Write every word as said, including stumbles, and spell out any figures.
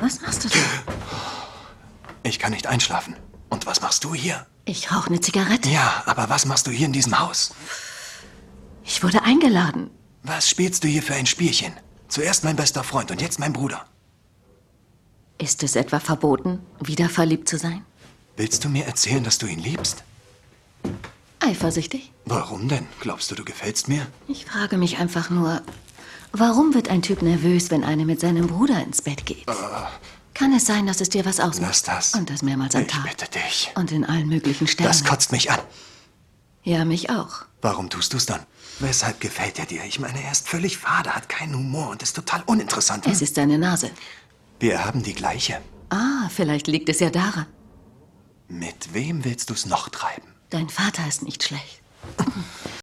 Was machst du da? Ich kann nicht einschlafen. Und was machst du hier? Ich rauche eine Zigarette. Ja, aber was machst du hier in diesem Haus? Ich wurde eingeladen. Was spielst du hier für ein Spielchen? Zuerst mein bester Freund und jetzt mein Bruder. Ist es etwa verboten, wieder verliebt zu sein? Willst du mir erzählen, dass du ihn liebst? Eifersüchtig? Warum denn? Glaubst du, du gefällst mir? Ich frage mich einfach nur, warum wird ein Typ nervös, wenn einer mit seinem Bruder ins Bett geht? Uh, Kann es sein, dass es dir was ausmacht? Lass das. Und das mehrmals am Ich Tag. bitte dich. Und in allen möglichen Sternen. Das kotzt mich an. Ja, mich auch. Warum tust du's dann? Weshalb gefällt er dir? Ich meine, er ist völlig fade, hat keinen Humor und ist total uninteressant. Hm? Es ist deine Nase. Wir haben die gleiche. Ah, vielleicht liegt es ja daran. Mit wem willst du's noch treiben? Dein Vater ist nicht schlecht.